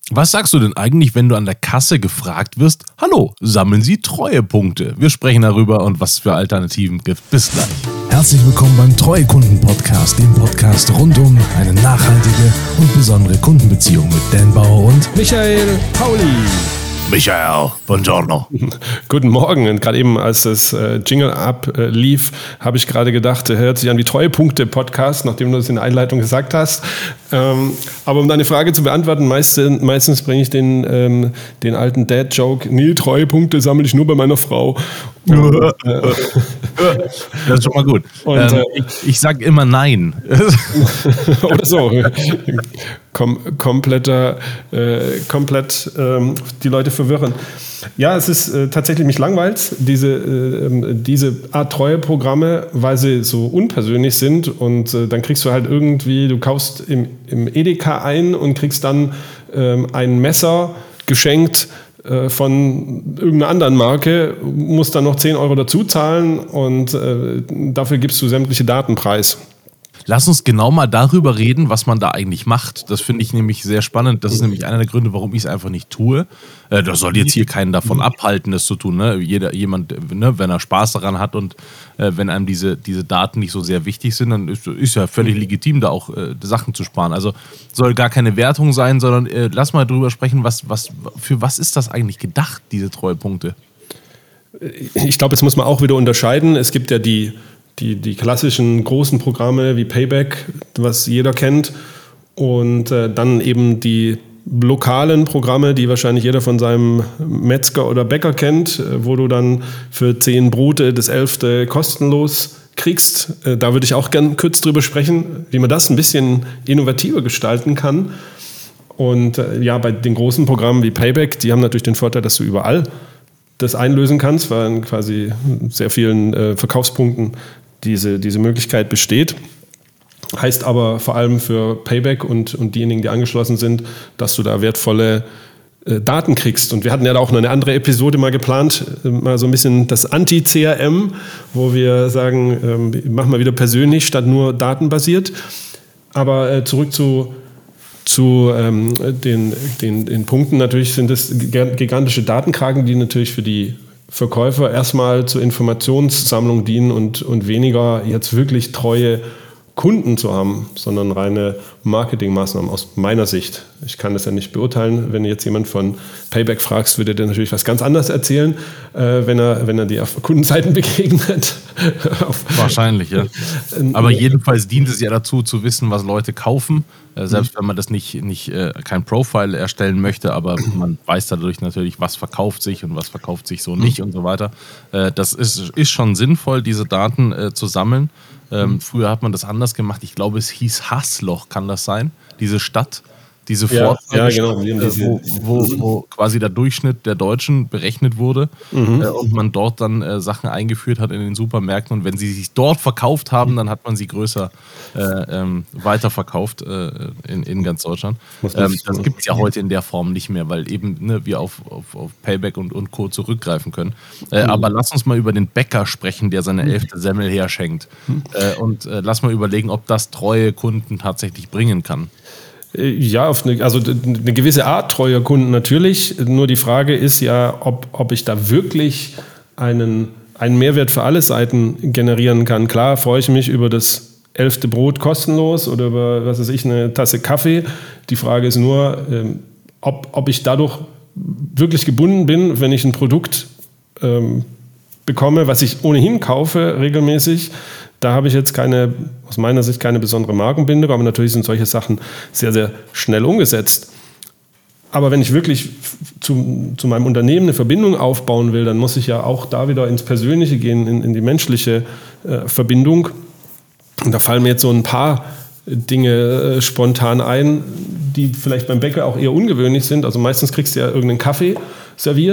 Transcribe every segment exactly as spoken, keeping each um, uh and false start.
Was sagst du denn eigentlich, wenn du an der Kasse gefragt wirst, hallo, sammeln Sie Treuepunkte? Wir sprechen darüber und was es für Alternativen gibt. Bis gleich. Herzlich willkommen beim Treuekunden-Podcast, dem Podcast rund um eine nachhaltige und besondere Kundenbeziehung mit Dan Bauer und Michael Pauli. Michael, buongiorno. Guten Morgen. Und gerade eben, als das äh, Jingle ablief, äh, habe ich gerade gedacht, hört sich an wie Treuepunkte-Podcast, nachdem du das in der Einleitung gesagt hast. Ähm, aber um deine Frage zu beantworten, meistens, meistens bringe ich den, ähm, den alten Dad-Joke, nee, Treuepunkte sammle ich nur bei meiner Frau. Und, äh, das ist schon mal gut. Und, ähm, äh, ich ich sage immer nein. Oder so. Kom- kompletter, äh, komplett ähm, die Leute verwirren. Ja, es ist äh, tatsächlich, mich langweilt, diese, äh, diese Art Treueprogramme, weil sie so unpersönlich sind und äh, dann kriegst du halt irgendwie, du kaufst im, im Edeka ein und kriegst dann äh, ein Messer geschenkt äh, von irgendeiner anderen Marke, musst dann noch zehn Euro dazu zahlen und äh, dafür gibst du sämtliche Daten preis. Lass uns genau mal darüber reden, was man da eigentlich macht. Das finde ich nämlich sehr spannend. Das ist nämlich einer der Gründe, warum ich es einfach nicht tue. Äh, das soll jetzt hier keinen davon abhalten, das zu tun. Ne? Jeder, jemand, ne, wenn er Spaß daran hat und äh, wenn einem diese, diese Daten nicht so sehr wichtig sind, dann ist, ist ja völlig legitim, da auch äh, Sachen zu sparen. Also soll gar keine Wertung sein, sondern äh, lass mal darüber sprechen, was, was, für was ist das eigentlich gedacht, diese Treuepunkte? Ich glaube, jetzt muss man auch wieder unterscheiden. Es gibt ja die Die, die klassischen großen Programme wie Payback, was jeder kennt, und äh, dann eben die lokalen Programme, die wahrscheinlich jeder von seinem Metzger oder Bäcker kennt, äh, wo du dann für zehn Brote das elfte kostenlos kriegst. Äh, da würde ich auch gern kurz drüber sprechen, wie man das ein bisschen innovativer gestalten kann. Und äh, ja, bei den großen Programmen wie Payback, die haben natürlich den Vorteil, dass du überall das einlösen kannst, weil in quasi sehr vielen äh, Verkaufspunkten diese, diese Möglichkeit besteht. Heißt aber vor allem für Payback und, und diejenigen, die angeschlossen sind, dass du da wertvolle äh, Daten kriegst. Und wir hatten ja da auch noch eine andere Episode mal geplant, äh, mal so ein bisschen das Anti-C R M, wo wir sagen, äh, machen wir wieder persönlich statt nur datenbasiert. Aber äh, zurück zu Zu ähm, den, den, den Punkten, natürlich sind es gigantische Datenkraken, die natürlich für die Verkäufer erstmal zur Informationssammlung dienen und, und weniger jetzt wirklich treue Kunden zu haben, sondern reine Marketingmaßnahmen aus meiner Sicht. Ich kann das ja nicht beurteilen. Wenn jetzt jemand von Payback fragst, würde der natürlich was ganz anderes erzählen, äh, wenn er, wenn er die auf Kundenseiten begegnet. Wahrscheinlich, ja. Aber jedenfalls dient es ja dazu, zu wissen, was Leute kaufen. Äh, selbst wenn man das nicht, nicht äh, kein Profile erstellen möchte, aber man weiß dadurch natürlich, was verkauft sich und was verkauft sich so nicht und so weiter. Äh, das ist, ist schon sinnvoll, diese Daten äh, zu sammeln. Ähm, früher hat man das anders gemacht. Ich glaube, es hieß Haßloch, kann das sein? Diese Stadt, diese ja, Vorzeige, ja, genau. äh, wo, wo, wo quasi der Durchschnitt der Deutschen berechnet wurde mhm. äh, und man dort dann äh, Sachen eingeführt hat in den Supermärkten. Und wenn sie sich dort verkauft haben, dann hat man sie größer äh, ähm, weiterverkauft äh, in, in ganz Deutschland. Ähm, das gibt es ja heute in der Form nicht mehr, weil eben ne, wir auf, auf, auf Payback und, und Co. zurückgreifen können. Äh, mhm. Aber lass uns mal über den Bäcker sprechen, der seine elfte Semmel herschenkt. Mhm. Äh, und äh, lass mal überlegen, ob das treue Kunden tatsächlich bringen kann. Ja, auf eine, also eine gewisse Art treuer Kunden natürlich. Nur die Frage ist ja, ob, ob ich da wirklich einen, einen Mehrwert für alle Seiten generieren kann. Klar freue ich mich über das elfte Brot kostenlos oder über, was weiß ich, eine Tasse Kaffee. Die Frage ist nur, ähm, ob, ob ich dadurch wirklich gebunden bin, wenn ich ein Produkt ähm, bekomme, was ich ohnehin kaufe regelmäßig. Da habe ich jetzt keine, aus meiner Sicht keine besondere Markenbindung, aber natürlich sind solche Sachen sehr, sehr schnell umgesetzt. Aber wenn ich wirklich zu, zu meinem Unternehmen eine Verbindung aufbauen will, dann muss ich ja auch da wieder ins Persönliche gehen, in, in die menschliche äh, Verbindung. Und da fallen mir jetzt so ein paar Dinge äh, spontan ein, die vielleicht beim Bäcker auch eher ungewöhnlich sind. Also meistens kriegst du ja irgendeinen Kaffee serviert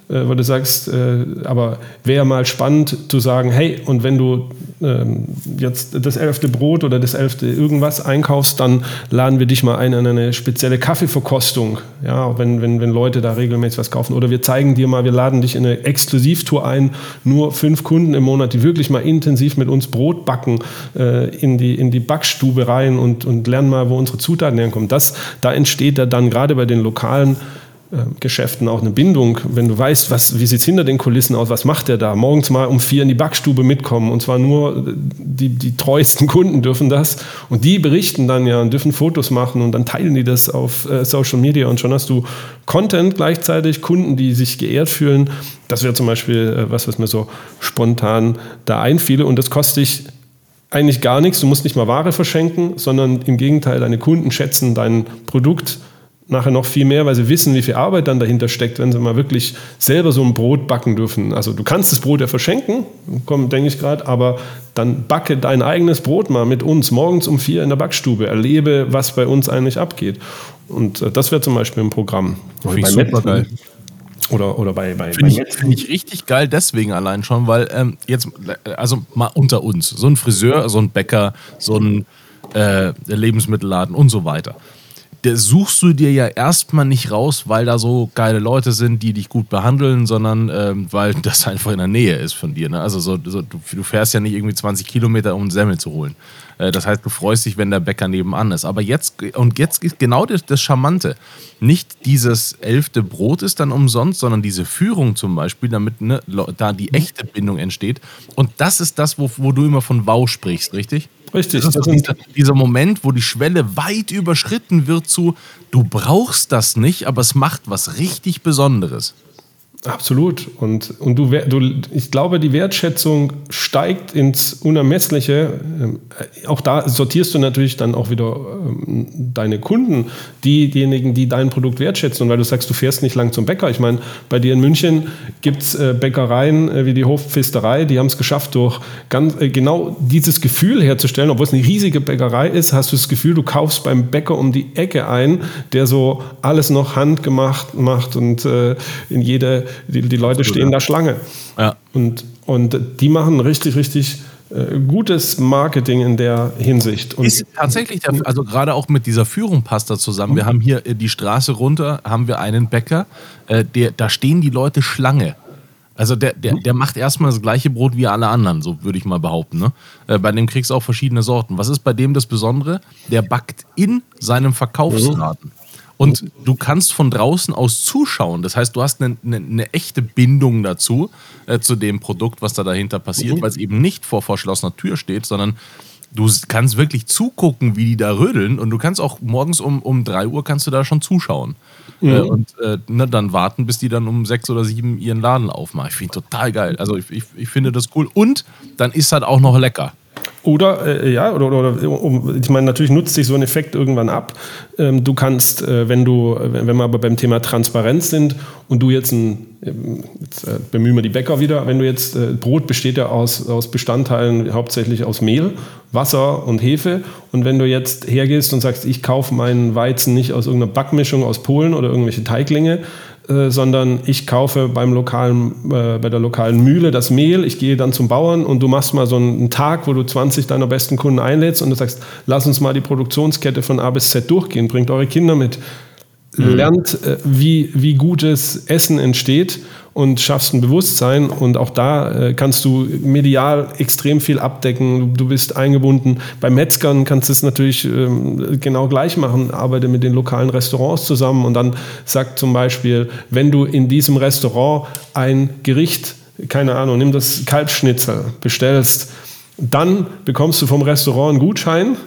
äh, wo du sagst, äh, aber wäre mal spannend zu sagen, hey, und wenn du ähm, jetzt das elfte Brot oder das elfte irgendwas einkaufst, dann laden wir dich mal ein an eine spezielle Kaffeeverkostung, ja, wenn, wenn, wenn Leute da regelmäßig was kaufen. Oder wir zeigen dir mal, wir laden dich in eine Exklusivtour ein, nur fünf Kunden im Monat, die wirklich mal intensiv mit uns Brot backen, äh, in, die, in die Backstube rein und, und lernen mal, wo unsere Zutaten herkommen. Das, da entsteht ja dann gerade bei den lokalen Geschäften auch eine Bindung, wenn du weißt, was, wie sieht es hinter den Kulissen aus, was macht der da? Morgens mal um vier in die Backstube mitkommen und zwar nur die, die treuesten Kunden dürfen das und die berichten dann ja und dürfen Fotos machen und dann teilen die das auf äh, Social Media und schon hast du Content gleichzeitig, Kunden, die sich geehrt fühlen. Das wäre zum Beispiel äh, was, was mir so spontan da einfiele und das kostet dich eigentlich gar nichts, du musst nicht mal Ware verschenken, sondern im Gegenteil, deine Kunden schätzen dein Produkt nachher noch viel mehr, weil sie wissen, wie viel Arbeit dann dahinter steckt, wenn sie mal wirklich selber so ein Brot backen dürfen. Also du kannst das Brot ja verschenken, komm, denke ich gerade, aber dann backe dein eigenes Brot mal mit uns morgens um vier in der Backstube, erlebe, was bei uns eigentlich abgeht. Und äh, das wäre zum Beispiel ein Programm. Finde ich super geil. Oder, oder bei, bei, Finde ich, find ich richtig geil, deswegen allein schon, weil ähm, jetzt, also mal unter uns, so ein Friseur, so ein Bäcker, so ein äh, Lebensmittelladen und so weiter. Der suchst du dir ja erstmal nicht raus, weil da so geile Leute sind, die dich gut behandeln, sondern ähm, weil das einfach in der Nähe ist von dir. Ne? Also so, so, du, du fährst ja nicht irgendwie zwanzig Kilometer, um einen Semmel zu holen. Äh, das heißt, du freust dich, wenn der Bäcker nebenan ist. Aber jetzt, und jetzt ist genau das, das Charmante. Nicht dieses elfte Brot ist dann umsonst, sondern diese Führung zum Beispiel, damit ne, da die echte Bindung entsteht. Und das ist das, wo, wo du immer von Wow sprichst, richtig? Richtig. Das ist dieser, dieser Moment, wo die Schwelle weit überschritten wird zu, du brauchst das nicht, aber es macht was richtig Besonderes. Absolut. Und, und du, du, ich glaube, die Wertschätzung steigt ins Unermessliche. Auch da sortierst du natürlich dann auch wieder deine Kunden, die, diejenigen, die dein Produkt wertschätzen. Und weil du sagst, du fährst nicht lang zum Bäcker. Ich meine, bei dir in München gibt es Bäckereien wie die Hofpfisterei, die haben es geschafft, durch ganz, genau dieses Gefühl herzustellen. Obwohl es eine riesige Bäckerei ist, hast du das Gefühl, du kaufst beim Bäcker um die Ecke ein, der so alles noch handgemacht macht und äh, in jede Die, die Leute stehen da Schlange. Ja. Und, und die machen richtig, richtig äh, gutes Marketing in der Hinsicht. Und ist tatsächlich, der, also gerade auch mit dieser Führung passt das zusammen. Wir haben hier äh, die Straße runter, haben wir einen Bäcker, äh, der, da stehen die Leute Schlange. Also der, der, der macht erstmal das gleiche Brot wie alle anderen, so würde ich mal behaupten. Ne? Äh, bei dem kriegst du auch verschiedene Sorten. Was ist bei dem das Besondere? Der backt in seinem Verkaufsladen. Mhm. Und du kannst von draußen aus zuschauen. Das heißt, du hast eine, eine, eine echte Bindung dazu, äh, zu dem Produkt, was da dahinter passiert, mhm. weil es eben nicht vor verschlossener Tür steht, sondern du kannst wirklich zugucken, wie die da rödeln. Und du kannst auch morgens um, um drei Uhr kannst du da schon zuschauen. Mhm. Äh, und äh, ne, dann warten, bis die dann um sechs oder sieben ihren Laden aufmachen. Ich finde total geil. Also ich, ich, ich finde das cool. Und dann ist halt auch noch lecker. Oder, äh, ja, oder, oder um, ich meine, natürlich nutzt sich so ein Effekt irgendwann ab. Ähm, du kannst, äh, wenn du, wenn wir aber beim Thema Transparenz sind und du jetzt ein, jetzt äh, bemühen wir die Bäcker wieder, wenn du jetzt, äh, Brot besteht ja aus, aus Bestandteilen hauptsächlich aus Mehl, Wasser und Hefe. Und wenn du jetzt hergehst und sagst, ich kaufe meinen Weizen nicht aus irgendeiner Backmischung aus Polen oder irgendwelche Teiglinge, Äh, sondern ich kaufe beim lokalen, äh, bei der lokalen Mühle das Mehl, ich gehe dann zum Bauern und du machst mal so einen Tag, wo du zwanzig deiner besten Kunden einlädst und du sagst, lass uns mal die Produktionskette von A bis Z durchgehen, bringt eure Kinder mit, mhm. lernt, äh, wie, wie gutes Essen entsteht und schaffst ein Bewusstsein und auch da äh, kannst du medial extrem viel abdecken, du bist eingebunden. Bei Metzgern kannst du es natürlich ähm, genau gleich machen, arbeite mit den lokalen Restaurants zusammen und dann sagt zum Beispiel, wenn du in diesem Restaurant ein Gericht, keine Ahnung, nimm das Kalbsschnitzel, bestellst, dann bekommst du vom Restaurant einen Gutschein,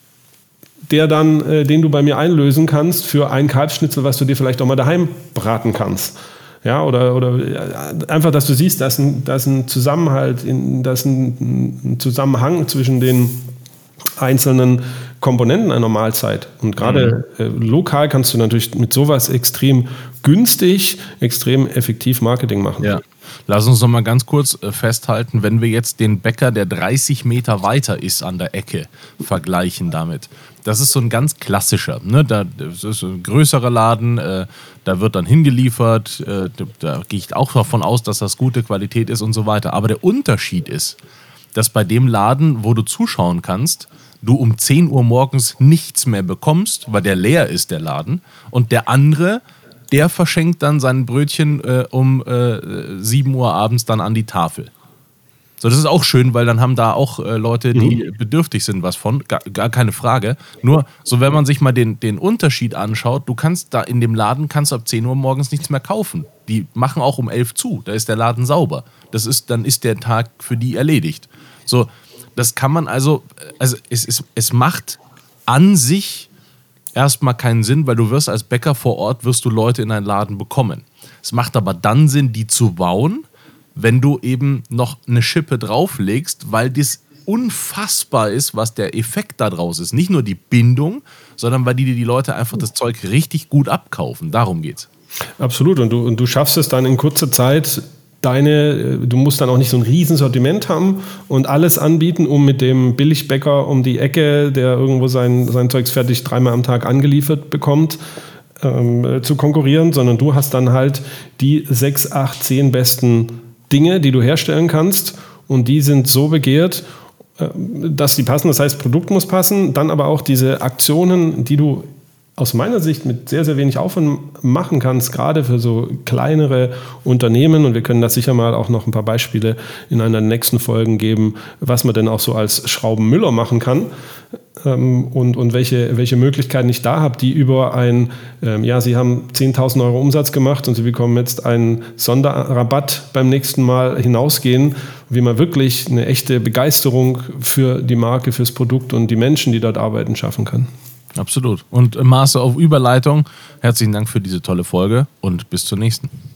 der dann, äh, den du bei mir einlösen kannst für ein Kalbsschnitzel, was du dir vielleicht auch mal daheim braten kannst. Ja, oder, oder einfach, dass du siehst, dass ein, dass ein Zusammenhalt, dass ein, ein Zusammenhang zwischen den einzelnen Komponenten einer Mahlzeit. Und gerade mhm. äh, lokal kannst du natürlich mit sowas extrem günstig, extrem effektiv Marketing machen. Ja. Lass uns noch mal ganz kurz äh, festhalten, wenn wir jetzt den Bäcker, der dreißig Meter weiter ist an der Ecke, vergleichen damit. das ist so ein ganz klassischer. Ne? Da, das ist ein größerer Laden, äh, da wird dann hingeliefert, äh, da, da gehe ich auch davon aus, dass das gute Qualität ist und so weiter. Aber der Unterschied ist, dass bei dem Laden, wo du zuschauen kannst, du um zehn Uhr morgens nichts mehr bekommst, weil der leer ist, der Laden. Und der andere, der verschenkt dann sein Brötchen äh, um äh, sieben Uhr abends dann an die Tafel. So, das ist auch schön, weil dann haben da auch äh, Leute, die mhm. bedürftig sind, was von, gar, gar keine Frage. Nur, so wenn man sich mal den, den Unterschied anschaut, du kannst da in dem Laden, kannst ab zehn Uhr morgens nichts mehr kaufen. Die machen auch um elf zu, da ist der Laden sauber. Das ist, dann ist der Tag für die erledigt. So, das kann man also, also es, es, es macht an sich erstmal keinen Sinn, weil du wirst als Bäcker vor Ort, wirst du Leute in einen Laden bekommen. Es macht aber dann Sinn, die zu bauen, wenn du eben noch eine Schippe drauflegst, weil das unfassbar ist, was der Effekt da draus ist. Nicht nur die Bindung, sondern weil die, die Leute einfach das Zeug richtig gut abkaufen. Darum geht's. Absolut. Und du, und du schaffst es dann in kurzer Zeit, deine, du musst dann auch nicht so ein Riesensortiment haben und alles anbieten, um mit dem Billigbäcker um die Ecke, der irgendwo sein, sein Zeugs fertig dreimal am Tag angeliefert bekommt, ähm, zu konkurrieren, sondern du hast dann halt die sechs, acht, zehn besten Dinge, die du herstellen kannst, und die sind so begehrt, dass die passen. Das heißt, Produkt muss passen, dann aber auch diese Aktionen, die du aus meiner Sicht mit sehr, sehr wenig Aufwand machen kannst, gerade für so kleinere Unternehmen. Und wir können da sicher mal auch noch ein paar Beispiele in einer der nächsten Folgen geben, was man denn auch so als Schraubenmüller machen kann. Und, und welche, welche Möglichkeiten ich da habe, die über ein, ähm, ja, Sie haben zehntausend Euro Umsatz gemacht und Sie bekommen jetzt einen Sonderrabatt beim nächsten Mal hinausgehen, wie man wirklich eine echte Begeisterung für die Marke, fürs Produkt und die Menschen, die dort arbeiten, schaffen kann. Absolut. Und Master auf Überleitung, herzlichen Dank für diese tolle Folge und bis zur nächsten.